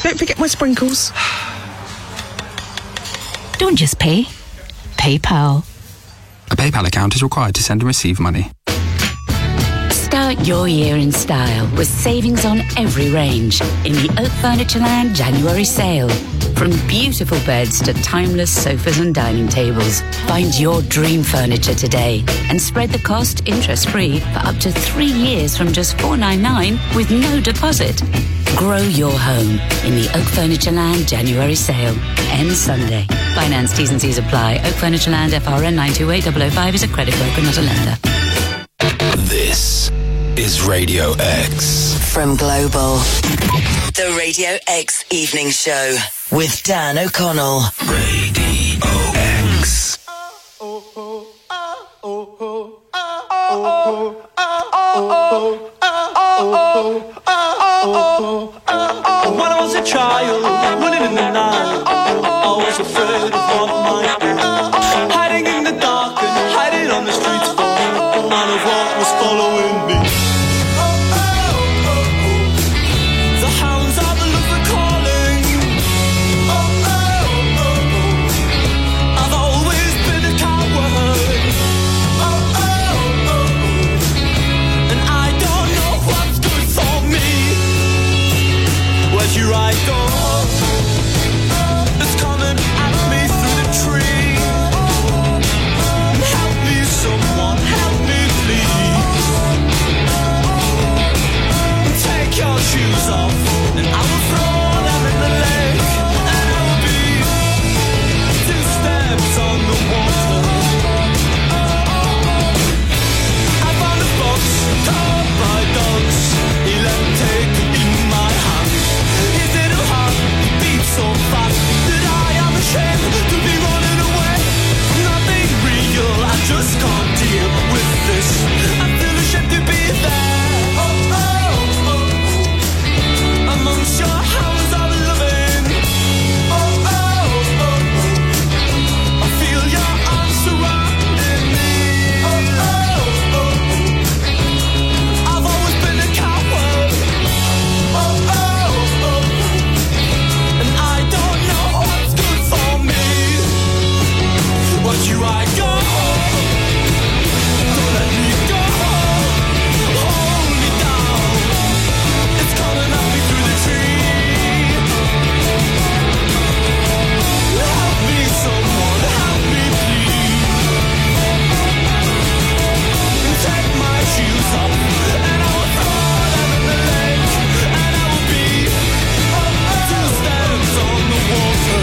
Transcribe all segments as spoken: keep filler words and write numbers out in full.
Don't forget my sprinkles. Don't just pay. PayPal. A PayPal account is required to send and receive money. Start your year in style with savings on every range in the Oak Furnitureland January sale. From beautiful beds to timeless sofas and dining tables, find your dream furniture today and spread the cost interest-free for up to three years from just four ninety-nine with no deposit. Grow your home in the Oak Furnitureland January sale. Ends Sunday. Finance T's and C's apply. Oak Furnitureland F R N nine two eight zero zero five is a credit broker, not a lender. This is Radio X. From Global. The Radio X Evening Show with Dan O'Connell. Radio X. When I was a child, running in the night, I was afraid of what might be. Hiding in the dark and hiding on the streets, for none of what was following me. The hounds of the love were calling. I've always been a coward, and I don't know what's good for me. Where'd you I go? It's coming at me through the tree. Help me, someone, help me, please. Take your shoes off, and I will throw them in the lake, and I will be two steps on the water. I found a box covered by dogs. He let me take it in my hand. His little heart beats so fast that I am ashamed to be running away. Nothing real, I just can't deal with this. I feel ashamed to be there. Oh, oh, oh. Amongst your hounds of loving. Oh, oh, oh. I feel your arms surrounding me. Oh, oh, oh. I've always been a coward. Oh, oh, oh. And I don't know what's good for me. Watch you I go. Don't let me go. Hold me down. It's coming at me through the tree. Help me, someone, help me, please. Take my shoes off, and I will throw them in the lake, and I will be two steps on the water.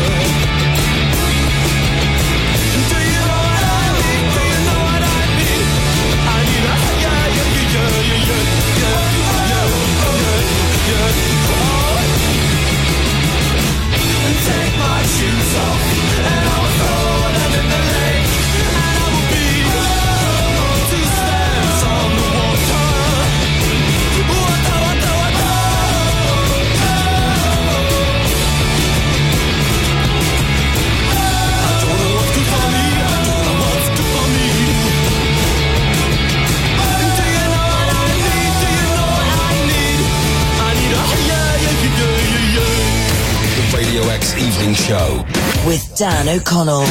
Do you know what I need? Do you know what I need? I need a yeah, yeah, yeah, yeah, yeah, yeah, yeah, yeah, yeah, oh. And take my shoes off, and I will throw them in the lake, and I will be two steps on the water. Water, water, water. I don't know what's good for me. I don't know what's good for me. Do you know what I need? Do you know what I need? I need a yeah, yeah, yeah, yeah, yeah. The Radio X Evening Show. With Dan O'Connell.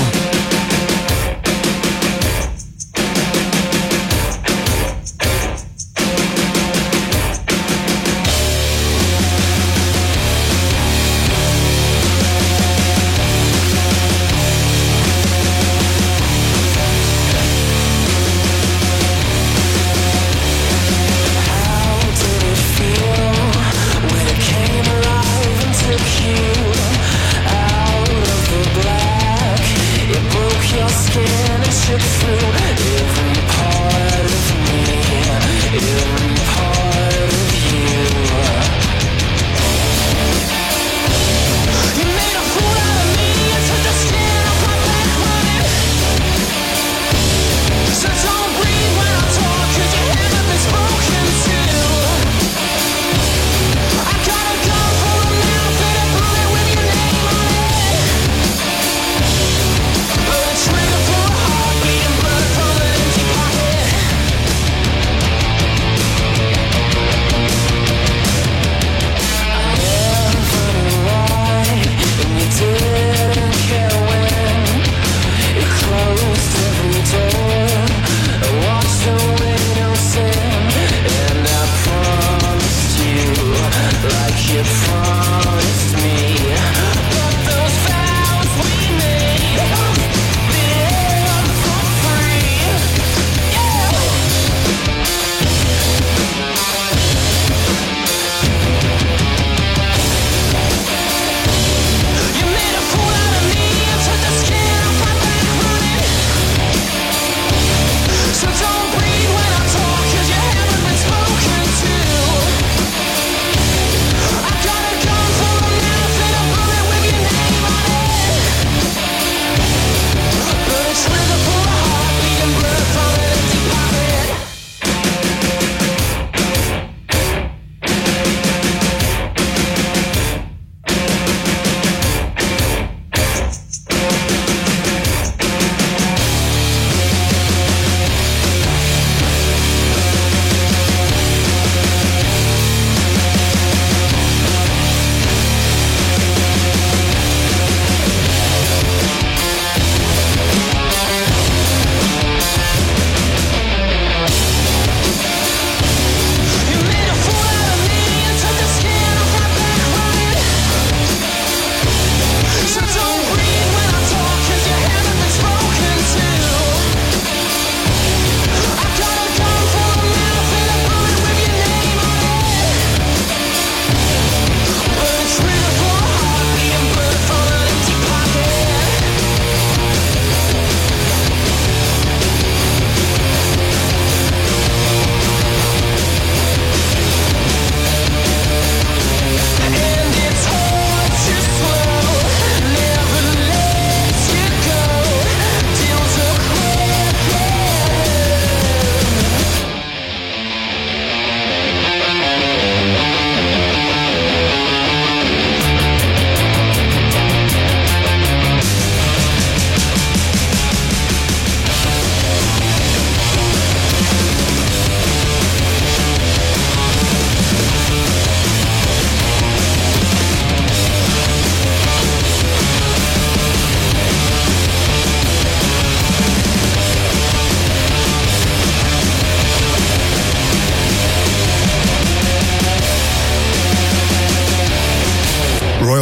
Out of the black, it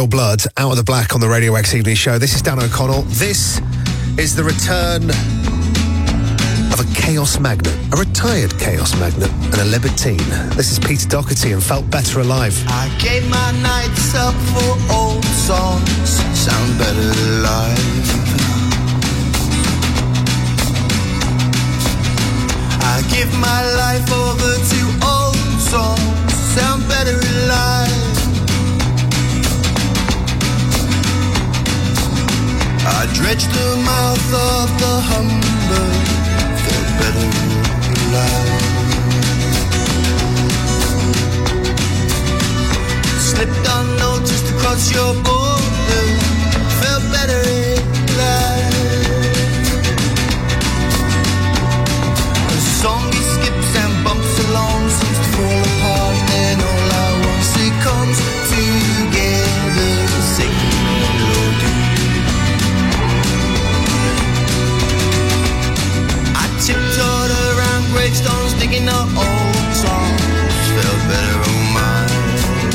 Royal Blood, Out of the Black on the Radio X Evening Show. This is Dan O'Connell. This is the return of a chaos magnet, a retired chaos magnet and a libertine. This is Peter Doherty and Felt Better Alive. I gave my nights up for old songs, sound better live. I give my life over to old songs, sound better alive. I dredged the mouth of the humber, felt better alive. Slipped unnoticed across your border, felt better alive. A song he skips and bumps along seems to fall apart, and all at once it comes together, singing melody. I tiptoed around gravestones, digging up old songs, felt better on mine.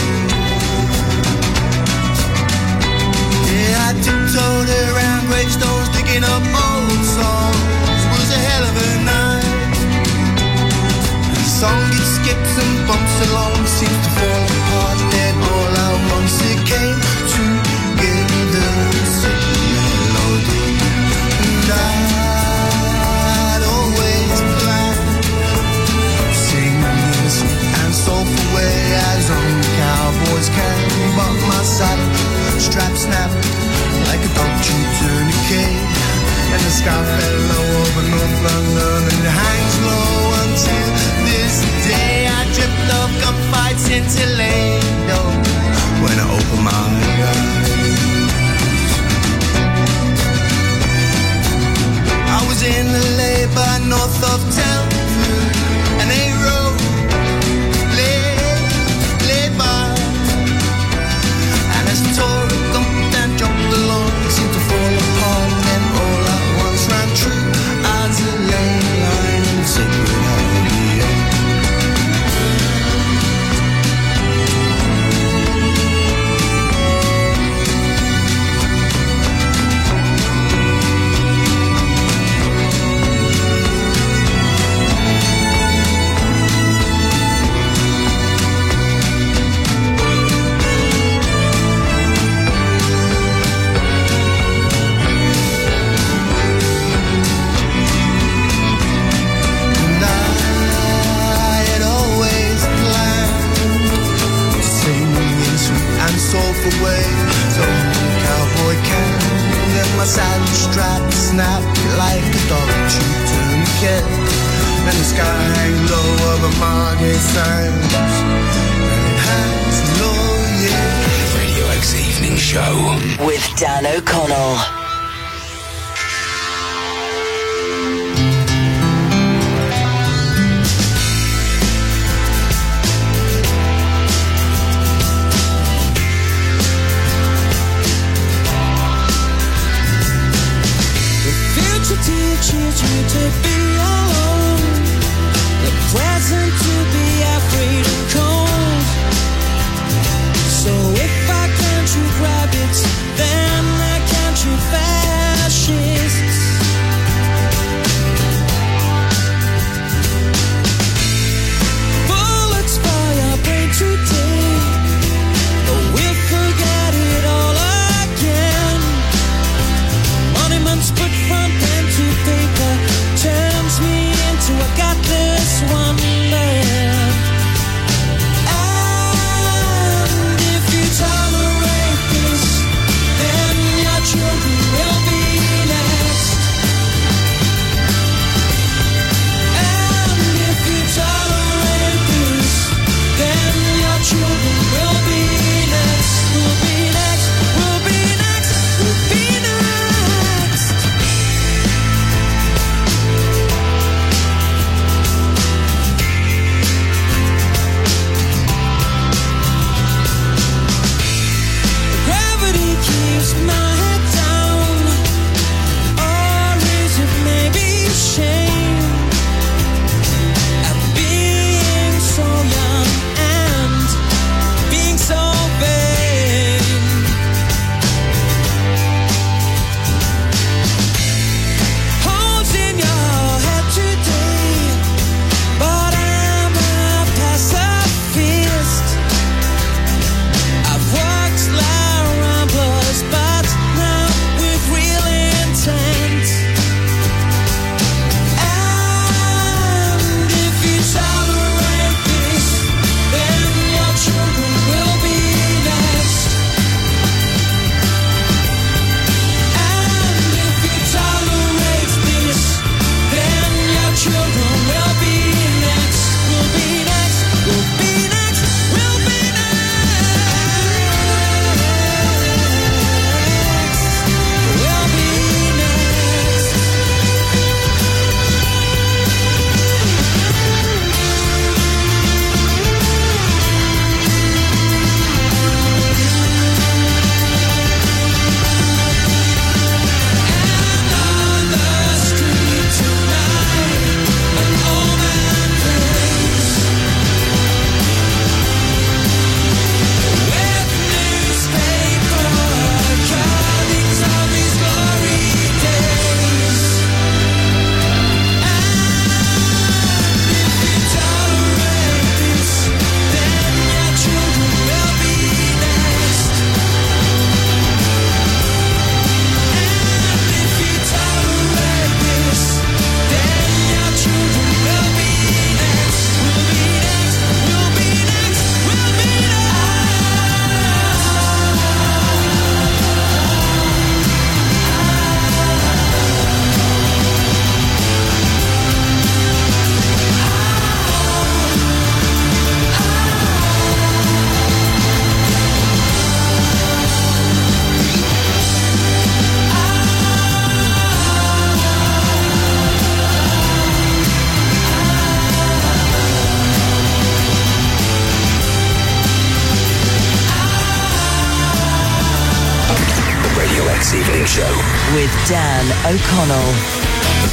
Yeah, I tiptoed around gravestones, digging up old songs, was a hell of a night. The song it skips and bumps along, seems to fall apart, then all at once it came together, singing melody. And I'd always planned singing a sweet and soulful way, as only cowboys can. But my saddle strap snapped like a dog chewed tourniquet, and the sky fell low over North London, and it hangs low until this day. I dripped off gunfights in Toledo when I opened my eyes. I was in the labor north of Telford, and they rode, lay, lay by. And as the Torah gumped and dropped along, it seemed to fall apart, and all at once ran true as a ley line in sacred idea. Soulful way, so cowboy can. Then my saddle strap snapped like a dog chewed tourniquet, and the sky hangs low over Margate Sands, and it hangs low, yeah. Radio X Evening Show with Dan O'Connell. Teachers you to be alone, the present to be afraid of cold. So if I can't shoot rabbits, then I can't shoot fascists. Bullets fire brain today, but we'll forget it all again. Monuments put front pen to paper, turn X Evening Show with Dan O'Connell.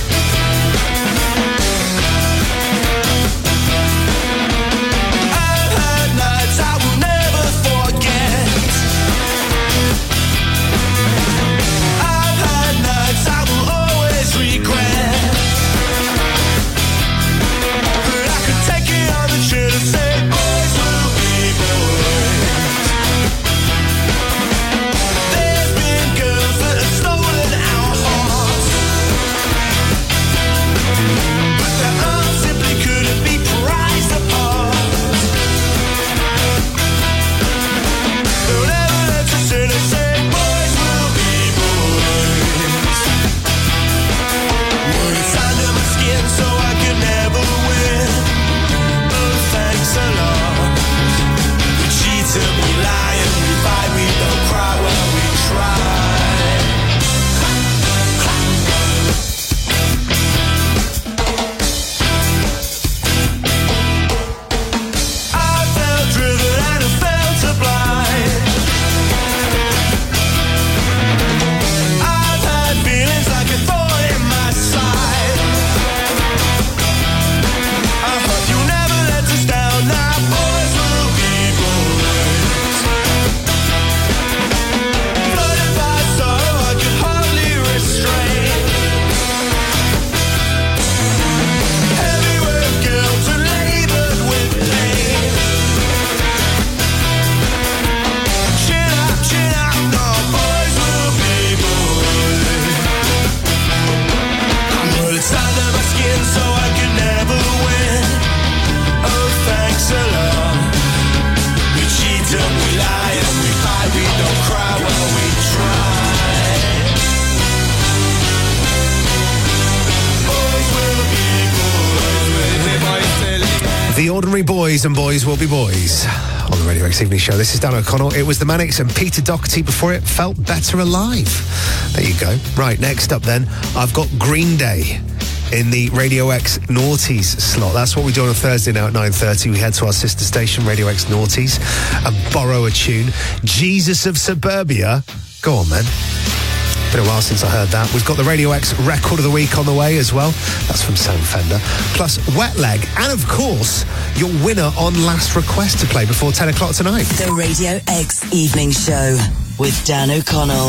The Ordinary Boys and Boys Will Be Boys on the Radio X Evening Show. This is Dan O'Connell. It was the Manics and Peter Doherty before it. Felt Better Alive. There you go. Right, next up then, I've got Green Day in the Radio X Naughties slot. That's what we do on a Thursday now at nine thirty. We head to our sister station, Radio X Naughties, and borrow a tune. Jesus of Suburbia. Go on, man. Been a while since I heard that. We've got the Radio X Record of the Week on the way as well. That's from Sam Fender. Plus Wet Leg. And of course, your winner on Last Request to play before ten o'clock tonight. The Radio X Evening Show with Dan O'Connell.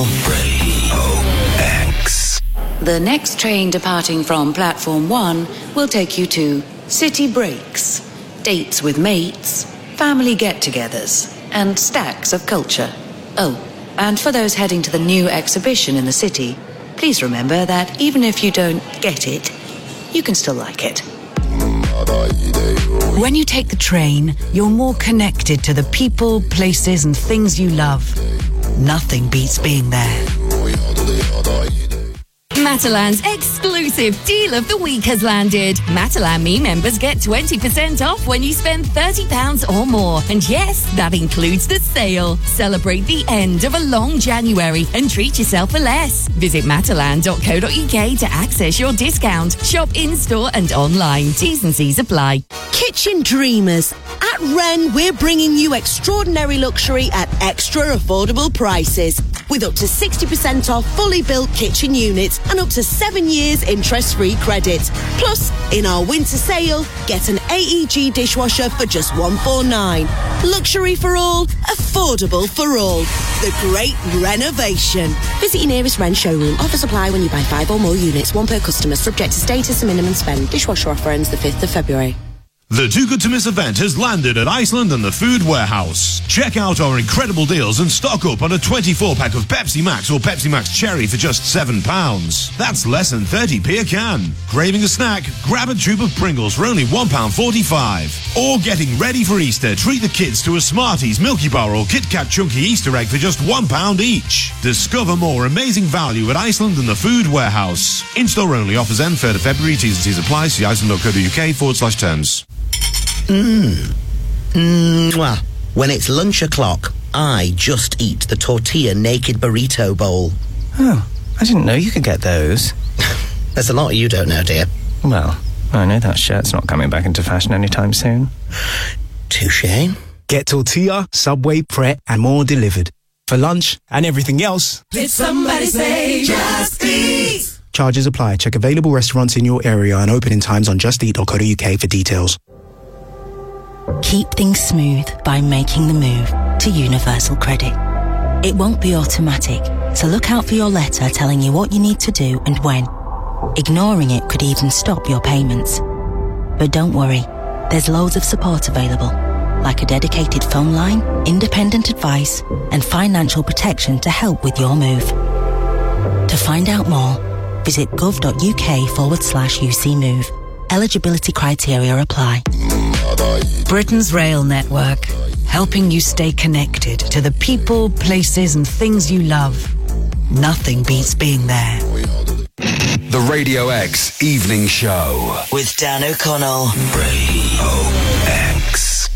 Radio X. The next train departing from Platform one will take you to city breaks, dates with mates, family get-togethers, and stacks of culture. Oh, and for those heading to the new exhibition in the city, please remember that even if you don't get it, you can still like it. When you take the train, you're more connected to the people, places, and things you love. Nothing beats being there. Matalan's exclusive deal of the week has landed. Matalan Me members get twenty percent off when you spend thirty pounds or more. And yes, that includes the sale. Celebrate the end of a long January and treat yourself for less. Visit matalan dot co dot uk to access your discount. Shop in-store and online. T's and C's apply. Kitchen Dreamers. At Wren, we're bringing you extraordinary luxury at extra affordable prices. With up to sixty percent off fully built kitchen units and up to seven years interest-free credit. Plus, in our winter sale, get an A E G dishwasher for just one hundred forty-nine pounds. Luxury for all, affordable for all. The great renovation. Visit your nearest Wren showroom. Offers apply when you buy five or more units, one per customer, subject to status and minimum spend. Dishwasher offer ends the fifth of February. The Too Good To Miss event has landed at Iceland and the Food Warehouse. Check out our incredible deals and stock up on a twenty-four pack of Pepsi Max or Pepsi Max Cherry for just seven pounds. That's less than thirty p a can. Craving a snack? Grab a tube of Pringles for only one pound forty-five. Or getting ready for Easter, treat the kids to a Smarties, Milky Bar or Kit Kat Chunky Easter egg for just one pound each. Discover more amazing value at Iceland and the Food Warehouse. In-store only. Offers end third of February. T's and C's apply. See iceland dot co dot uk forward slash terms. Mmm. Mwah. When it's lunch o'clock, I just eat the tortilla naked burrito bowl. Oh, I didn't know you could get those. There's a lot you don't know, dear. Well, I know that shirt's not coming back into fashion anytime soon. Touché. Get tortilla, Subway, Pret, and more delivered. For lunch and everything else, Did somebody say Just Eat? charges apply. Check available restaurants in your area and opening times on just eat dot co dot uk for details. Keep things smooth by making the move to Universal Credit. It won't be automatic, so look out for your letter telling you what you need to do and when. Ignoring it could even stop your payments. But don't worry, there's loads of support available, like a dedicated phone line, independent advice, and financial protection to help with your move. To find out more, visit gov.uk forward slash UC Move. Eligibility criteria apply. Britain's rail network, helping you stay connected to the people, places and things you love. Nothing beats being there. The Radio X Evening Show. With Dan O'Connell. Radio X.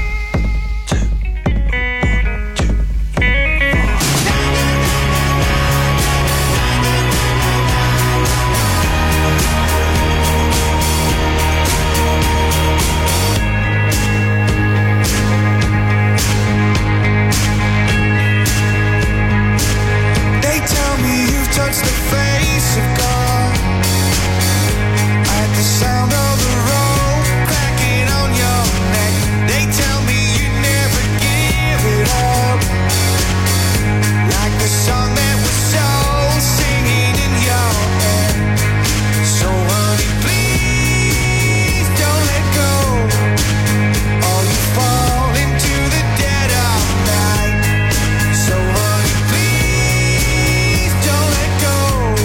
They tell me you've touched the face of God. At the sound of the rope cracking on your neck, they tell me you never give it up. Like the song that was soul singing in your head. So honey, please don't let go, or you fall into the dead of night. So honey, please don't let go.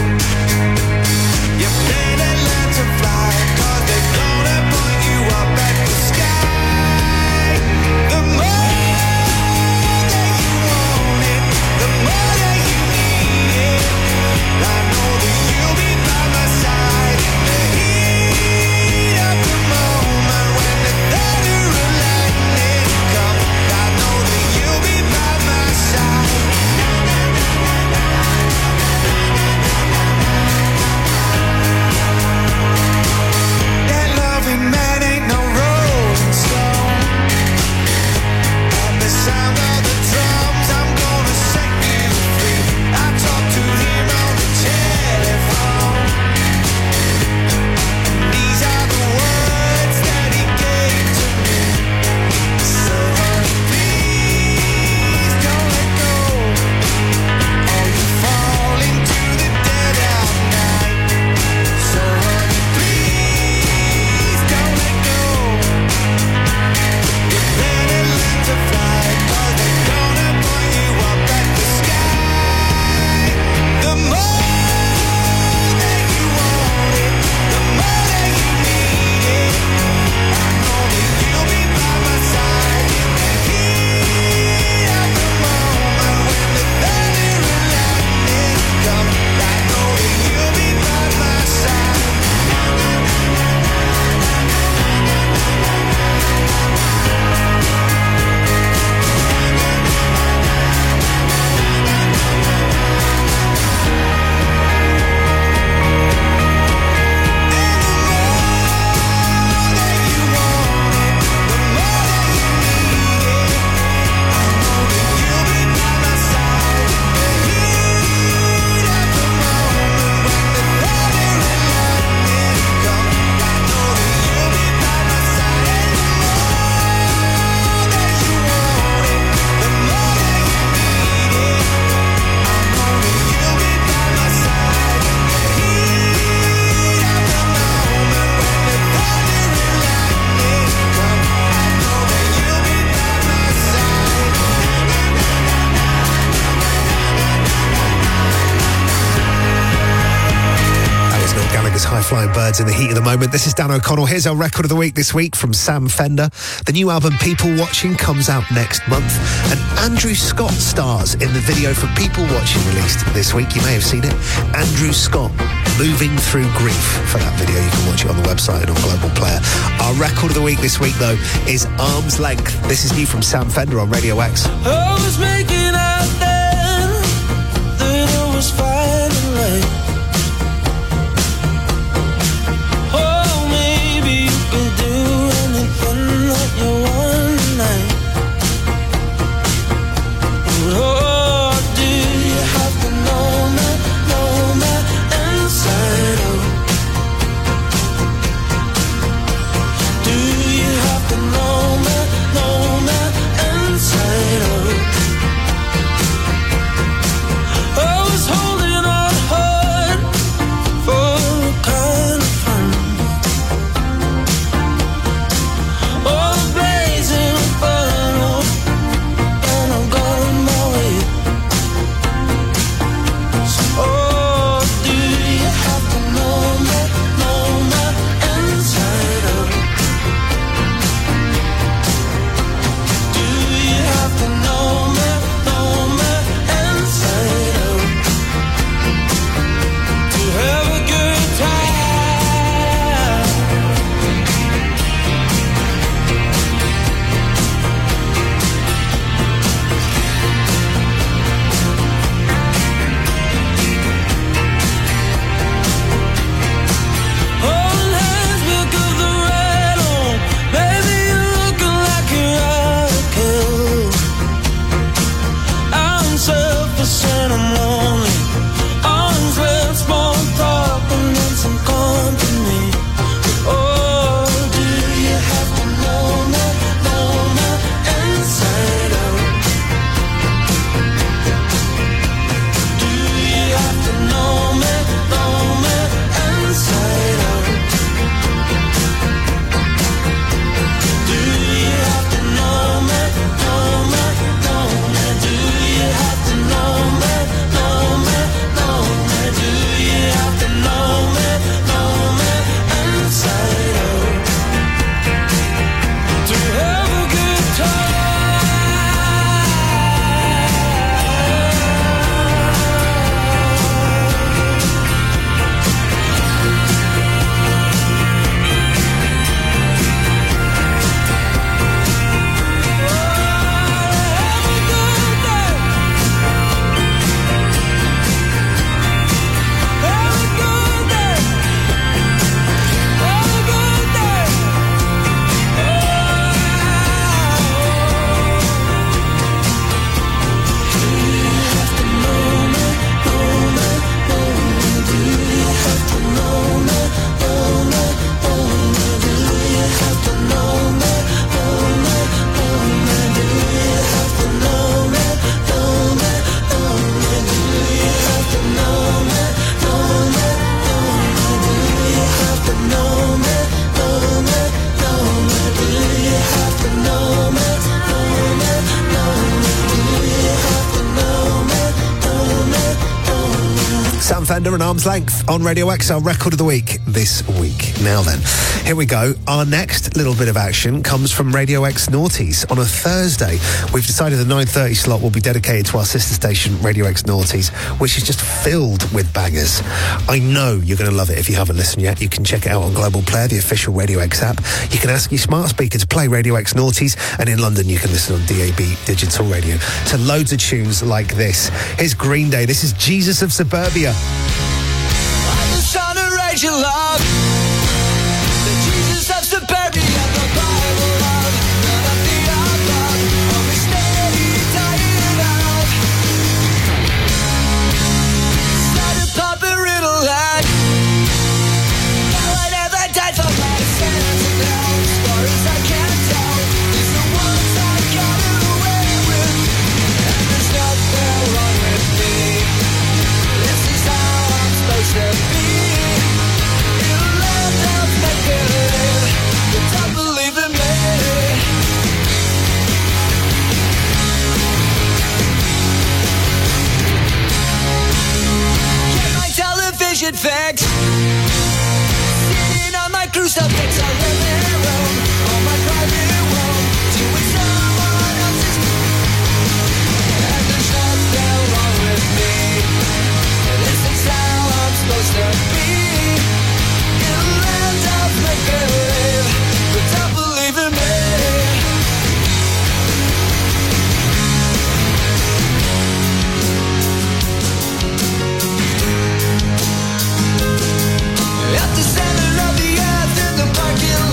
You better learn to fly, 'cause they're gonna point you up at the sky. The more that you want it, the more that you need it. I know that you'll be by my side in the heat of the moment when the thunder and lightning come. I know that you'll be by my side. That loving man ain't no rolling stone. At the sound of the drums, I'm gonna set you free. I talked to him on the telephone, and these are the words that he gave to me. So honey, please don't let go, or you fall into the dead of night. So honey, please don't let go. You better learn to fly, 'cause they're gonna point you up at the sky. The more that you want it, the more that you need it. I know that you'll be by my side in the heat of the moment when the thunder and lightning come. I know that you'll be by my side. That was Noel Gallagher's High Flying Birds in the heat of the moment. This is Dan O'Connell. Here's our record of the week this week from Sam Fender. The new album People Watching comes out next month, and Andrew Scott stars in the video for People Watching released this week. You may have seen it. Andrew Scott, Moving Through Grief. For that video, you can watch it on the website and on Global Player. Our record of the week this week, though, is Arm's Length. This is new from Sam Fender on Radio X. I was making out then that it was fine and right. Oh, maybe you could do anything that you want tonight. But oh, I'm lonely. Arms with small talk and then some company. Oh, do you have to know me, know me inside out? Do you have to know me, know me inside out? Do you have to know me, know me, know me? Do you have to know me, know me, know me? Do you have to know me, know me inside out? To have a good time. Sam Fender and Arm's Length on Radio X, our record of the week this week. Now then, here we go. Our next little bit of action comes from Radio X Naughties. On a Thursday, we've decided the nine thirty slot will be dedicated to our sister station, Radio X Naughties, which is just filled with bangers. I know you're going to love it if you haven't listened yet. You can check it out on Global Player, the official Radio X app. You can ask your smart speaker to play Radio X Naughties, and in London you can listen on D A B digital radio to loads of tunes like this. Here's Green Day. This is Jesus of Suburbia. I'm just trying to raise your love. The Jesus of suburbia, the Bible love. None of the above. I'm a steady tired of. Started popping riddle lad. Now I never died for my sins. And now, as far as I can tell, these are ones I got away with. And there's nothing wrong with me. This is how I'm supposed to be. In a land of make-believe, but don't believe in me. Get my television fixed. Sitting on my crucifix, I live in Rome. On my private world, doing someone else's. And there's nothing wrong with me. This is how I'm supposed to be. In a land of make-believe, but don't believe in me. At the center of the earth, in the parking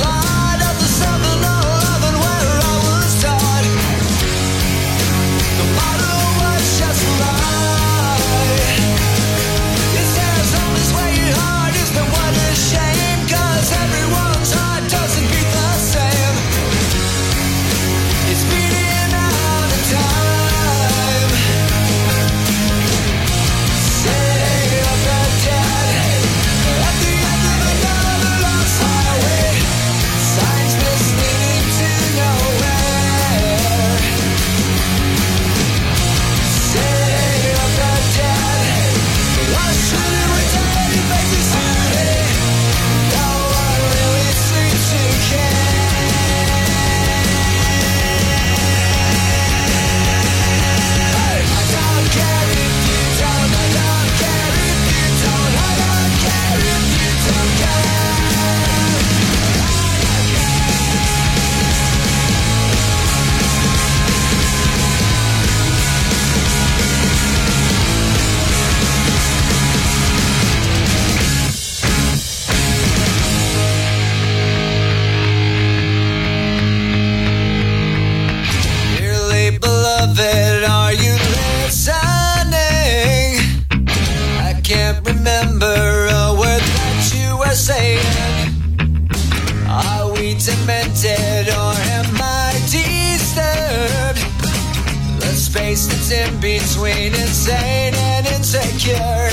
in between insane and insecure.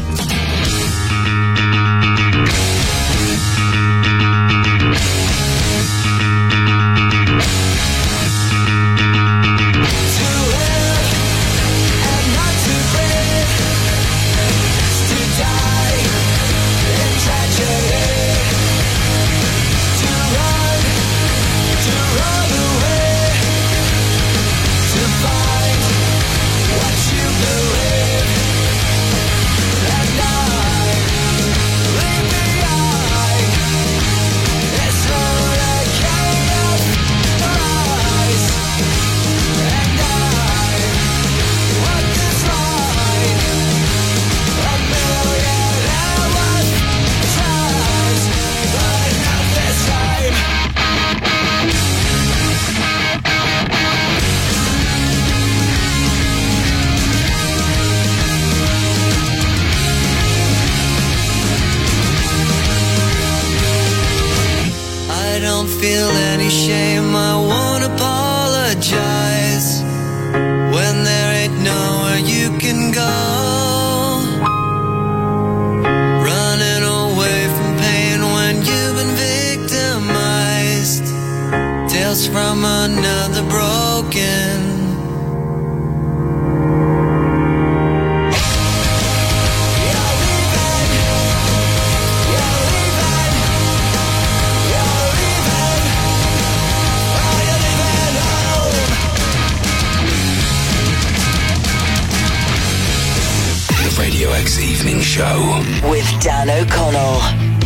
Feel any shame, I won't apologize when there ain't nowhere you can go. Running away from pain when you've been victimized. Tales from another broken. Radio X Evening Show with Dan O'Connell.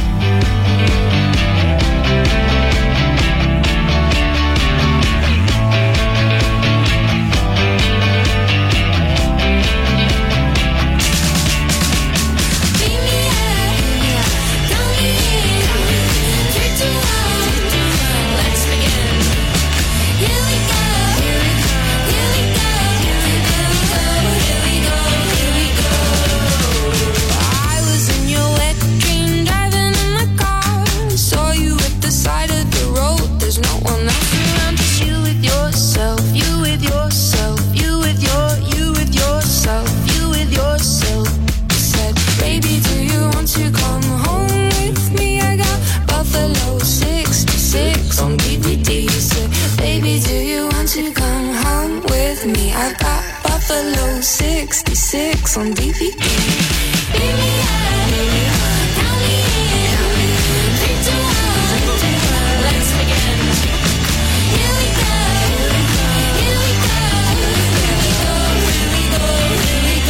sixty-six on D V D. Beam me up, count me in, three, two, one, let's begin. Here we go, here we go, here we go, here we go, here we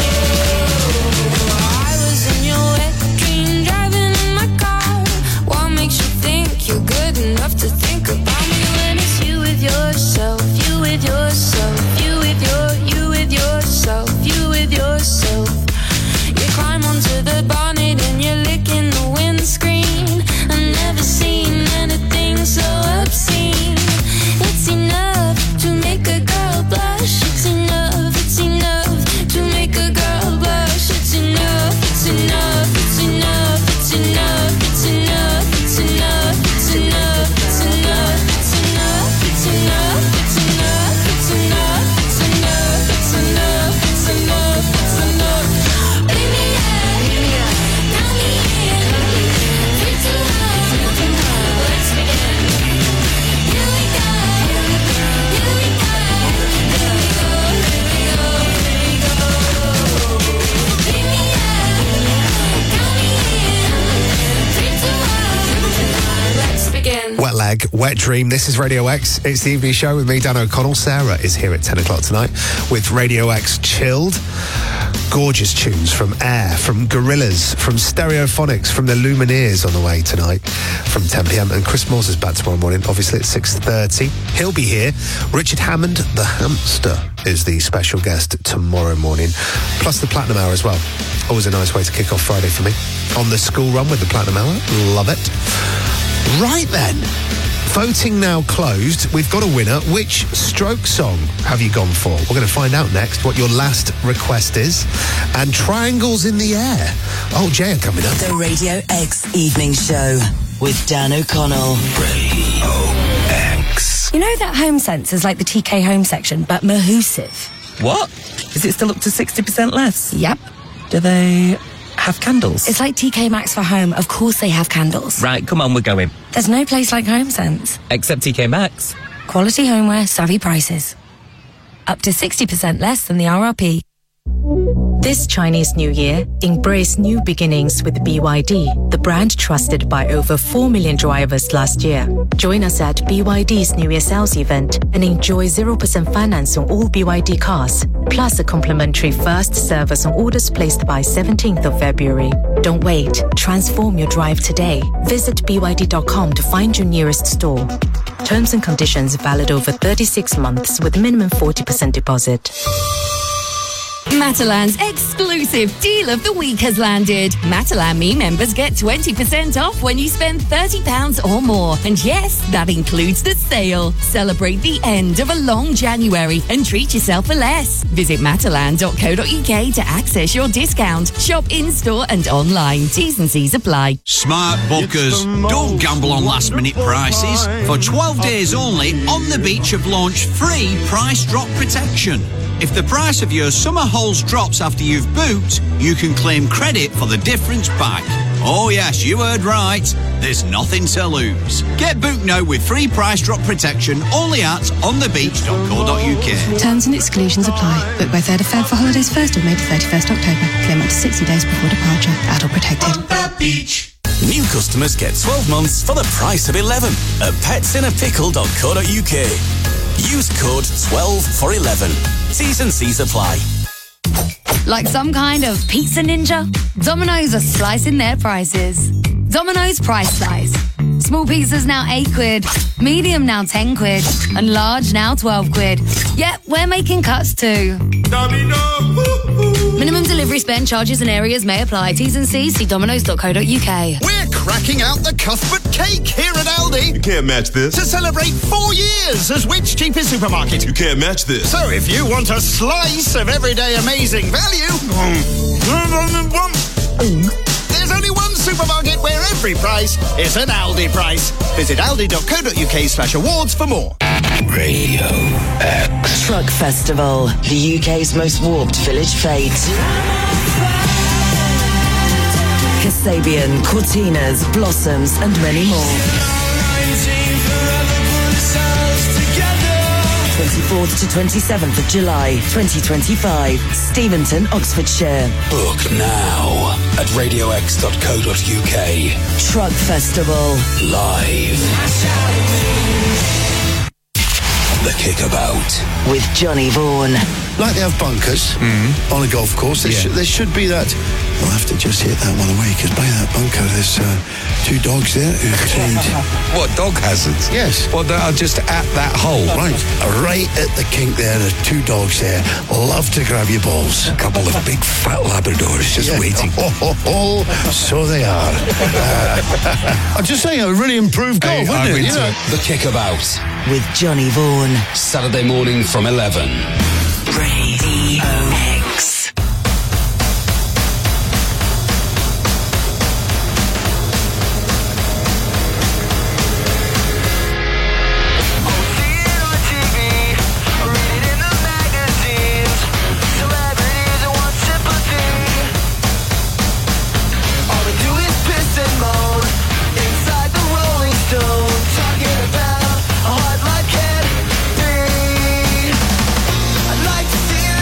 go. I was in your wet dream, driving in my car. What makes you think you're good enough to think about me when it's you with yourself, you with yourself, you with your, you with yourself, you with yourself. You climb onto the bonnet and you're licking the windscreen. I've never seen anything so obscene. It's enough to make a girl blush. It's enough, it's enough to make a girl blush. It's enough, it's enough, it's enough, it's enough, it's enough, it's enough, it's enough, it's enough, it's enough, it's enough, it's enough, it's enough, it's enough, it's enough, it's enough, it's enough. Beam me up, count me in, three, two, one, let's begin. Here we go, here we go, here we go, here we go, here we go. Beam me up, count me in, three, two, one, let's begin. Wet Leg, Wet Dream. This is Radio X. It's the evening show with me, Dan O'Connell. Sarah is here at ten o'clock tonight with Radio X Chilled. Gorgeous tunes from Air, from Gorillaz, from Stereophonics, from the Lumineers on the way tonight from ten p.m. And Chris Moores is back tomorrow morning, obviously at six thirty. He'll be here. Richard Hammond, the hamster, is the special guest tomorrow morning. Plus the Platinum Hour as well. Always a nice way to kick off Friday for me. On the school run with the Platinum Hour. Love it. Right then. Voting now closed. We've got a winner. Which Stroke song have you gone for? We're going to find out next what your last request is. And Triangles in the Air. Oh, Jay are coming up. The Radio X Evening Show with Dan O'Connell. Radio X. You know that home sense is like the T K home section, but mahoosive? What? Is it still up to sixty percent less? Yep. Do they have candles? It's like T K Maxx for home. Of course they have candles. Right, come on, we're going. There's no place like HomeSense. Except T K Maxx. Quality homeware, savvy prices. Up to sixty percent less than the R R P. This Chinese New Year, embrace new beginnings with B Y D, the brand trusted by over four million drivers last year. Join us at B Y D's New Year sales event and enjoy zero percent finance on all B Y D cars, plus a complimentary first service on orders placed by seventeenth of February. Don't wait. Transform your drive today. Visit B Y D dot com to find your nearest store. Terms and conditions valid over thirty-six months with minimum forty percent deposit. Matalan's exclusive deal of the week has landed. Matalan Me members get twenty percent off when you spend thirty pounds or more. And yes, that includes the sale. Celebrate the end of a long January and treat yourself for less. Visit matalan dot co dot uk to access your discount. Shop in-store and online. T's and C's apply. Smart bookers, don't gamble on last minute prices. For twelve days only, On the Beach have launched free price drop protection. If the price of your summer holes drops after you've booked, you can claim credit for the difference back. Oh yes, you heard right. There's nothing to lose. Get booked now with free price drop protection only at on the beach dot co dot uk. Terms and exclusions apply. Book by third of Feb for holidays first of May to thirty-first October. Claim up to sixty days before departure. Adult protected. On the beach. New customers get twelve months for the price of eleven at pets in a pickle dot co dot uk. Use code twelve for eleven. T's and C's apply. Like some kind of pizza ninja, Domino's are slicing their prices. Domino's Price Slice. Small pizzas now eight quid, medium now ten quid, and large now twelve quid. Yep, we're making cuts too. Minimum delivery spend, charges and areas may apply. T's and C's, see dominos dot co dot uk. We're cracking out the Cuthbert cake here at Aldi. You can't match this. To celebrate four years as Which cheapest supermarket. You can't match this. So if you want a slice of everyday amazing value, there's only one supermarket where every price is an Aldi price. Visit aldi dot co dot uk slash awards for more. Radio X. Truck Festival, the U K's most warped village fete. Kasabian, Cortinas, Blossoms and many more. twenty-fourth to twenty-seventh of July, twenty twenty-five. Steventon, Oxfordshire. Book now at radio x dot co dot uk. Truck Festival. Live. The Kickabout. With Johnny Vaughan. Like they have bunkers mm. on a golf course, there, yeah. sh- there should be that. I'll have to just hit that one away, because by that bunker there's uh, two dogs there who've trained. What, dog hazards? Yes. Well, they are just at that hole. Right. Right at the kink there, there's two dogs there. Love to grab your balls. A couple of big fat Labradors just yeah. waiting. Oh, oh, oh, so they are. Uh, I'm just saying, a really improved golf, hey, wouldn't it? You know? The Kickabout. With Johnny Vaughan. Saturday morning from eleven. Radio X. I'd like to see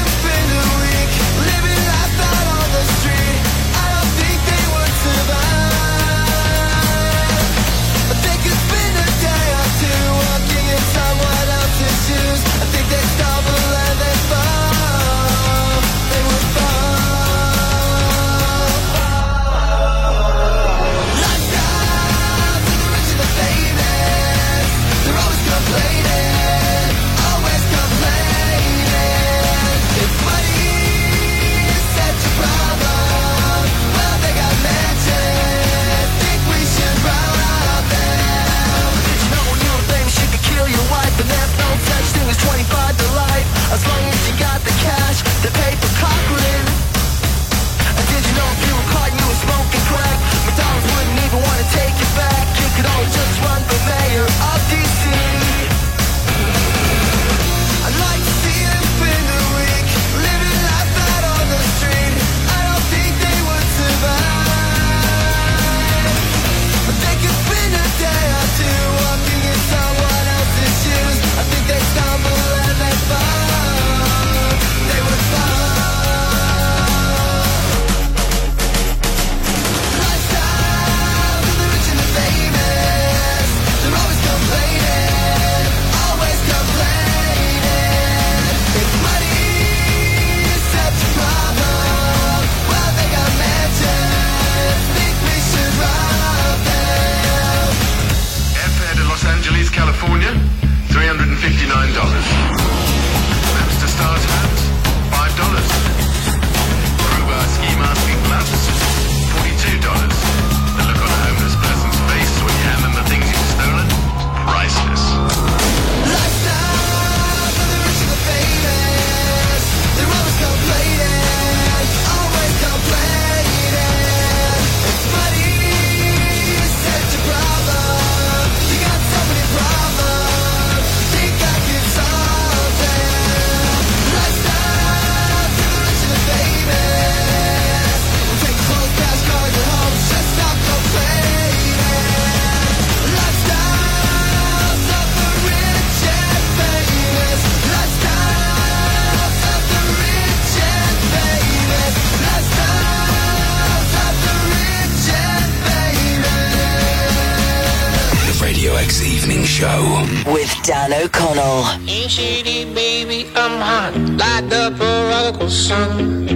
Evening Show. With Dan O'Connell. Ain't shady, baby, I'm hot like the prodigal son.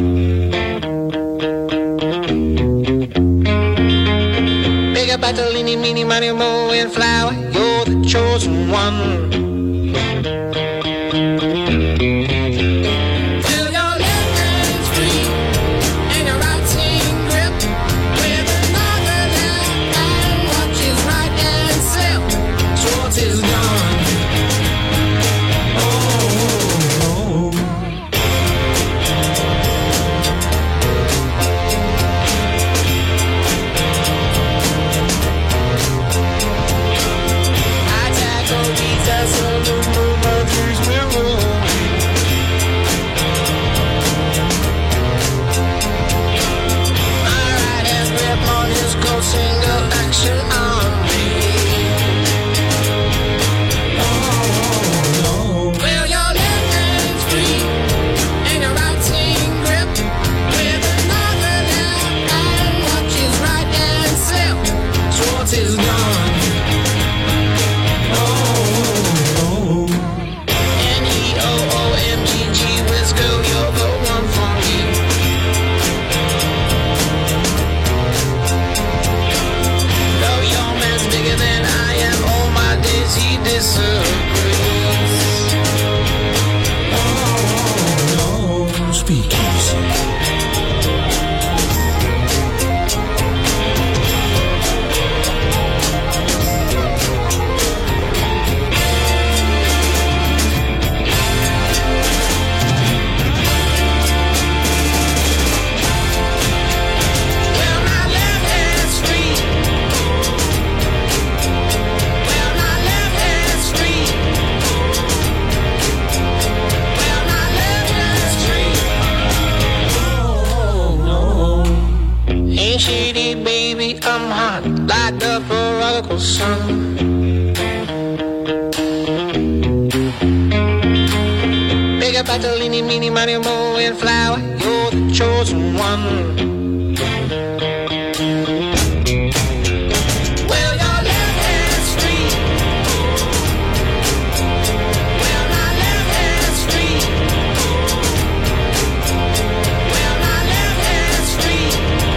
Big up the leany, meeny, money, mo, and flower. You're the chosen one. Feel your left hand free and your right hand grip with another left hand. Watch his right hand slip. Schwartz is gone. Single action on me. Oh, no. Well, your left hand's free and your right hand grip with another left hand. Watch his right hand slip. Schwartz is gone. Oh, N E O O M G G Wisco, you're the one for me. Bigger than I am, all my days he disagrees. Oh, no, speak easy. Shady baby, I'm hot like the prodigal son. Big up at the leany, meeny, money, mo, and flower. You're the chosen one. Well, your left hand's free. Well, my left hand's free. Well, my left hand's free.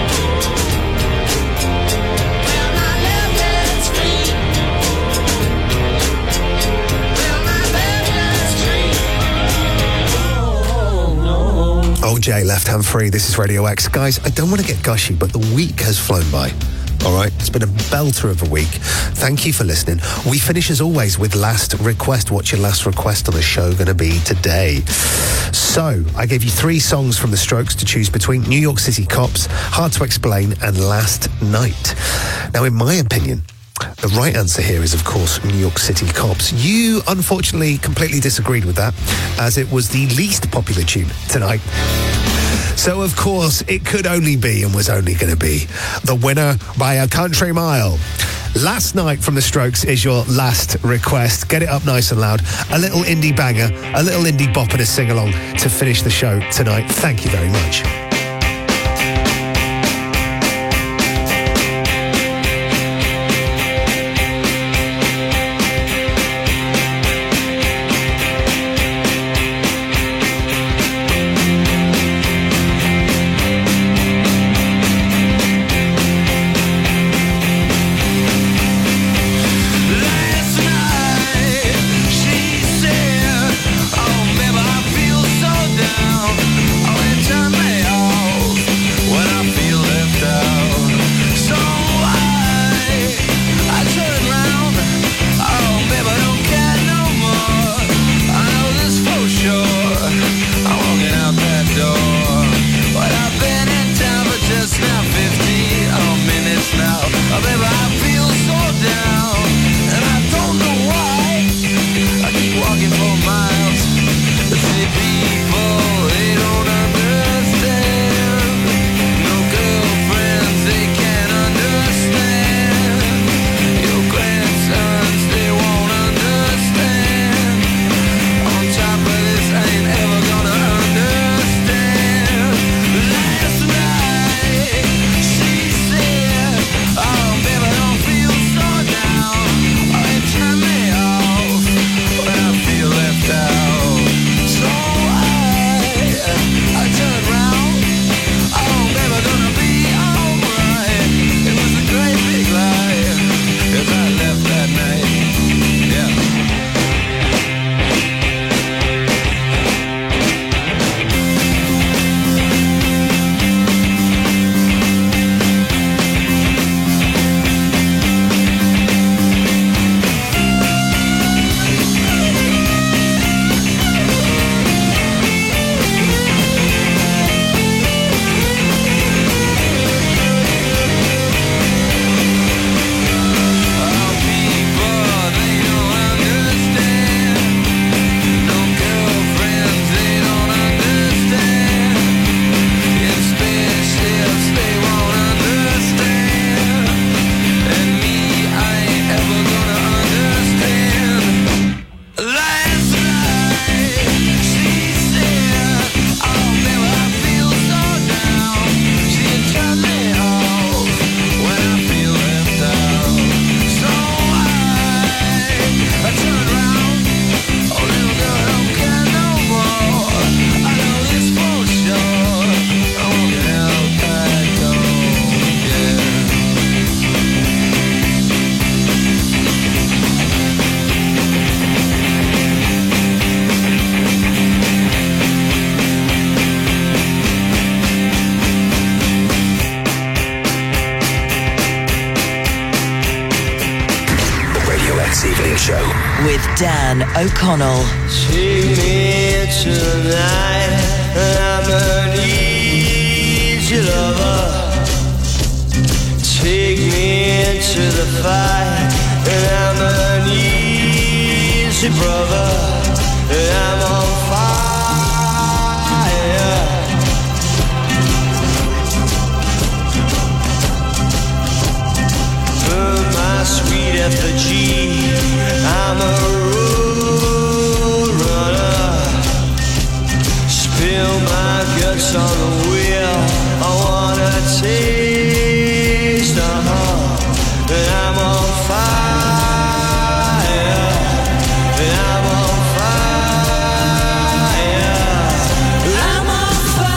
O J, Left Hand Free. This is Radio X. Guys, I don't want to get gushy, but the week has flown by. All right? It's been a belter of a week. Thank you for listening. We finish, as always, with Last Request. What's your last request on the show going to be today? So, I gave you three songs from The Strokes to choose between: New York City Cops, Hard to Explain, and Last Night. Now, in my opinion, the right answer here is, of course, New York City Cops. You, unfortunately, completely disagreed with that, as it was the least popular tune tonight. So, of course, it could only be, and was only going to be, the winner by a country mile. Last Night from The Strokes is your last request. Get it up nice and loud. A little indie banger, a little indie bop and a sing-along to finish the show tonight. Thank you very much. She said, oh, baby, I feel so down. Oh, it turned me on. Evening Show. With Dan O'Connell. Take me tonight, I'm an easy lover. Take me into the fight, and I'm an easy brother, and I'm on fire. Burn my sweet effigy, I'm a road runner. Spill my guts on the wheel, I wanna taste the heart, and I'm on fire, and I'm on fire, I'm on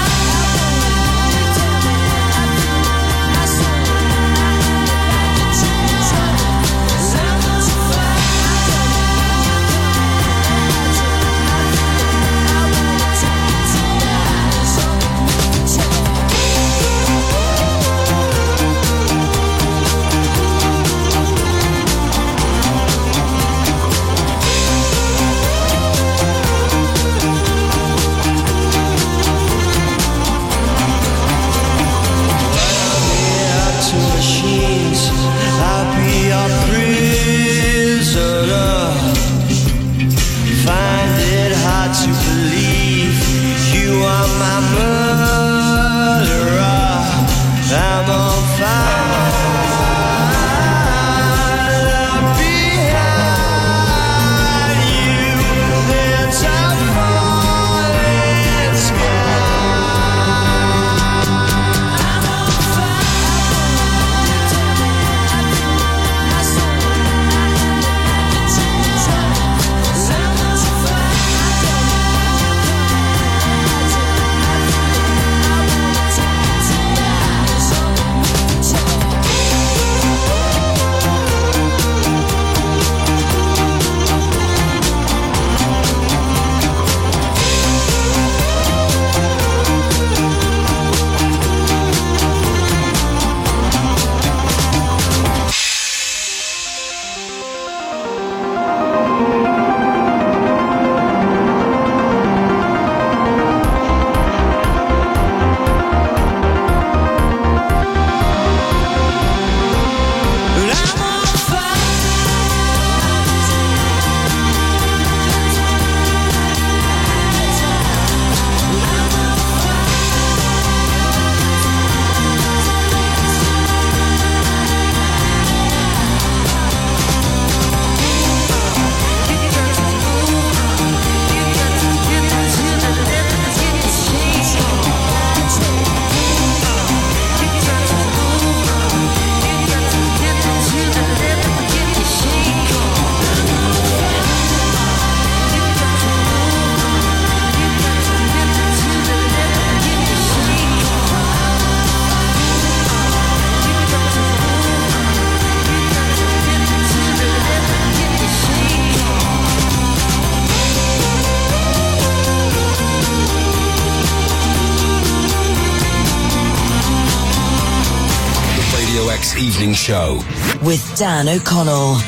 Evening Show. With Dan O'Connell.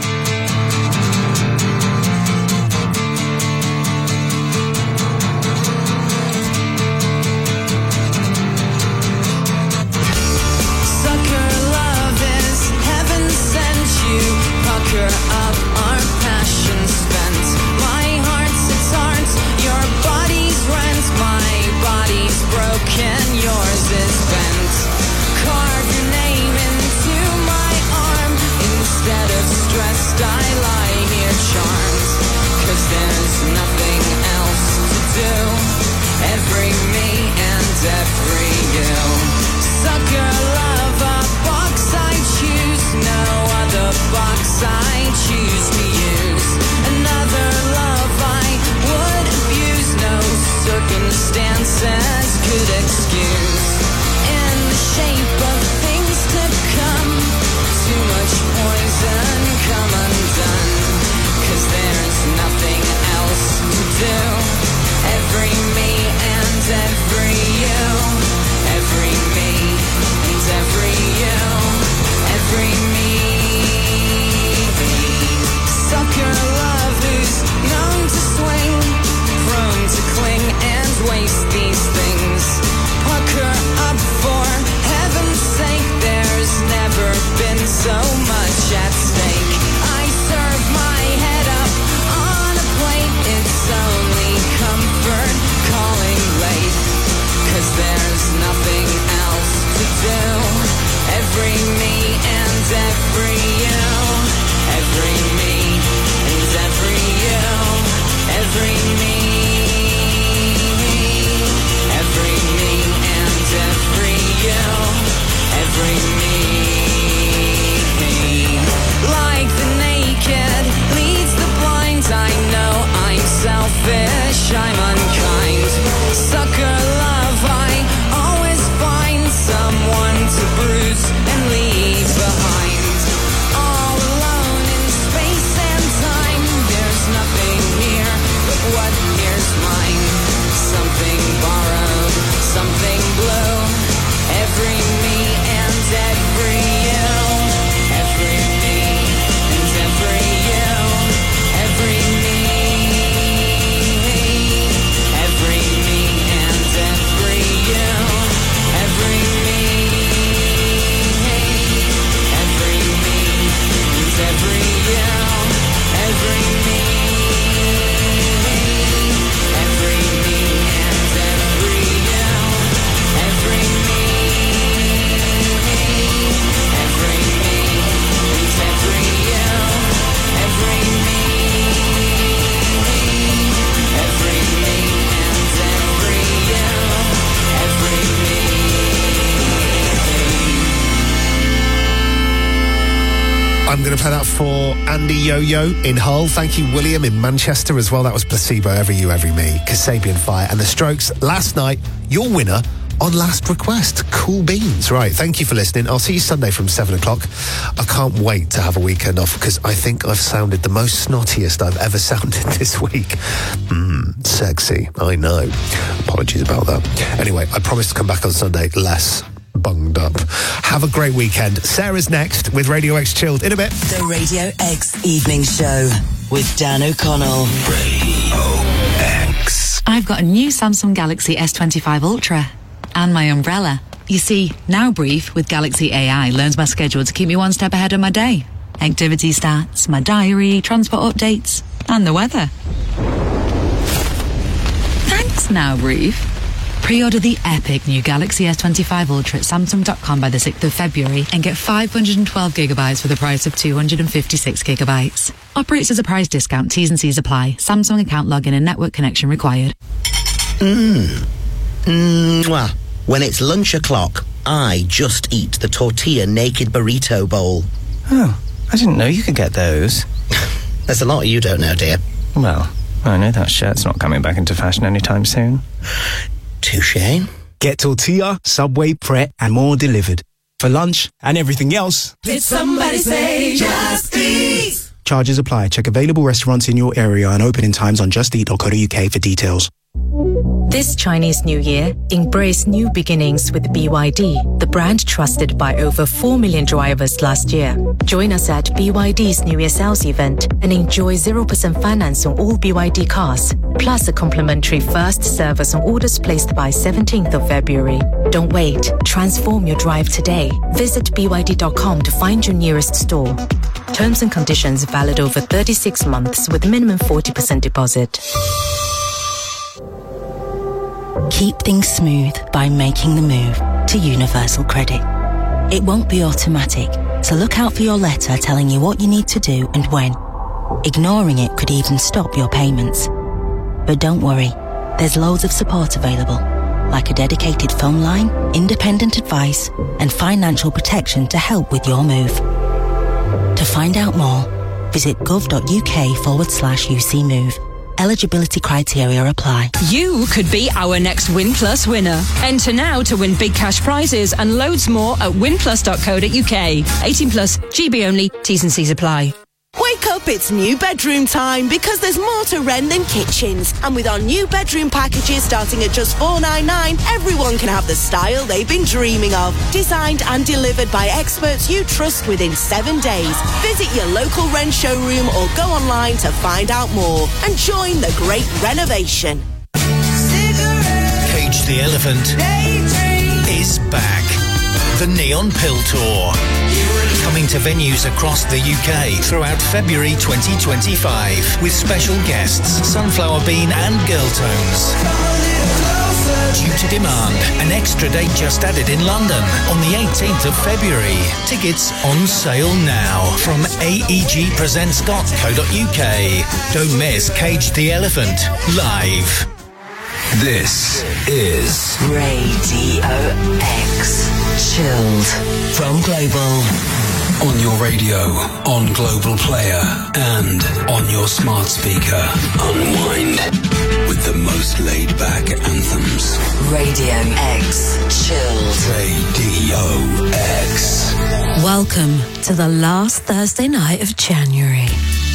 Sucker love is heaven sent you. Pucker up our passion spent. My heart's its art, your body's rent. My body's broken, yours is bent. Carve your name into my arm. Instead of stressed, I lie here charmed. Cause there's nothing else to do. Every me and every you. Sucker love, a box I choose. No other box I choose to use. Another love I would abuse. No circumstances could excuse. In the shape of things to come. Too much poison come undone. Cause there's nothing else to do. Every me and every you. Every me and every you. Every me. Sucker I'm going to play that for Andy Yo-Yo in Hull. Thank you, William, in Manchester as well. That was Placebo, Every You, Every Me, Kasabian Fire, and The Strokes. Last night, your winner on Last Request. Cool beans. Right, thank you for listening. I'll see you Sunday from seven o'clock. I can't wait to have a weekend off because I think I've sounded the most snottiest I've ever sounded this week. Mmm, sexy. I know. Apologies about that. Anyway, I promise to come back on Sunday less bunged up. Have a great weekend. Sarah's next with Radio X Chilled in a bit. The Radio X Evening Show with Dan O'Connell. Radio X. I've got a new Samsung Galaxy S twenty-five Ultra and my umbrella. You see, Now Brief with Galaxy A I learns my schedule to keep me one step ahead of my day. Activity stats, my diary, transport updates, and the weather. Thanks, Now Brief. Pre-order the epic new Galaxy S twenty-five Ultra at Samsung dot com by the sixth of February and get five hundred twelve gigabytes for the price of two hundred fifty-six gigabytes. Operates as a price discount. T's and C's apply. Samsung account login and network connection required. Mmm. Mwah. When it's lunch o'clock, I just eat the tortilla naked burrito bowl. Oh, I didn't know you could get those. There's a lot you don't know, dear. Well, I know that shirt's not coming back into fashion anytime soon. Touché. Get tortilla, Subway, Pret, and more delivered. For lunch and everything else. Did somebody say just eat? Charges apply. Check available restaurants in your area and opening times on just eat dot co dot uk for details. This Chinese New Year, embrace new beginnings with B Y D, the brand trusted by over four million drivers last year. Join us at B Y D's New Year sales event and enjoy zero percent finance on all B Y D cars, plus a complimentary first service on orders placed by seventeenth of February. Don't wait. Transform your drive today. Visit B Y D dot com to find your nearest store. Terms and conditions valid over thirty-six months with minimum forty percent deposit. Keep things smooth by making the move to Universal Credit. It won't be automatic, so look out for your letter telling you what you need to do and when. Ignoring it could even stop your payments. But don't worry, there's loads of support available, like a dedicated phone line, independent advice, and financial protection to help with your move. To find out more, visit gov.uk forward slash UC Move. Eligibility criteria apply. You could be our next Win Plus winner. Enter now to win big cash prizes and loads more at win plus dot co dot uk. eighteen plus, G B only, T's and C's apply. Wake up, it's new bedroom time because there's more to rent than kitchens. And with our new bedroom packages starting at just four ninety-nine, everyone can have the style they've been dreaming of. Designed and delivered by experts you trust within seven days. Visit your local rent showroom or go online to find out more and join the great renovation. Cage the Elephant is back. The Neon Pill Tour. Coming to venues across the U K throughout February twenty twenty-five with special guests Sunflower Bean and Girl Tones. Due to demand, an extra date just added in London on the eighteenth of February. Tickets on sale now from A E G presents dot co dot uk. Don't miss Cage the Elephant live. This is Radio X Chilled from Global. on your radio, on Global Player, and on your smart speaker. Unwind with the most laid-back anthems. Radio X Chilled. Radio X. Welcome to the last Thursday night of January.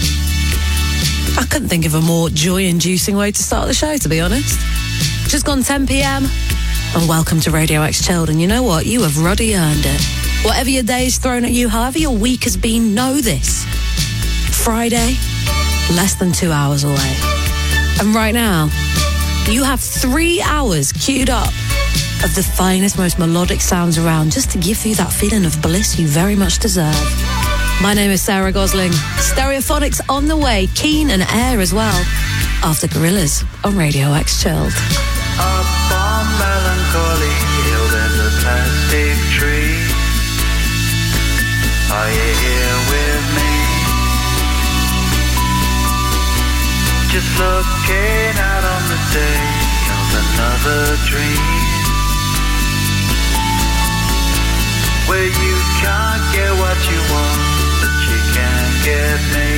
I couldn't think of a more joy-inducing way to start the show, to be honest. Just gone ten p.m. and welcome to Radio X Chilled. And you know what? You have ruddy earned it. Whatever your day's thrown at you, however your week has been, know this. Friday, less than two hours away. And right now, you have three hours queued up of the finest, most melodic sounds around, just to give you that feeling of bliss you very much deserve. My name is Sarah Gosling. Stereophonics on the way, Keen and Air as well. After Gorillas on Radio X Chilled. Up on Melancholy Hill, there's a plastic tree. Are you here with me? Just looking out on the day of another dream, where you can't get what you want, but you get me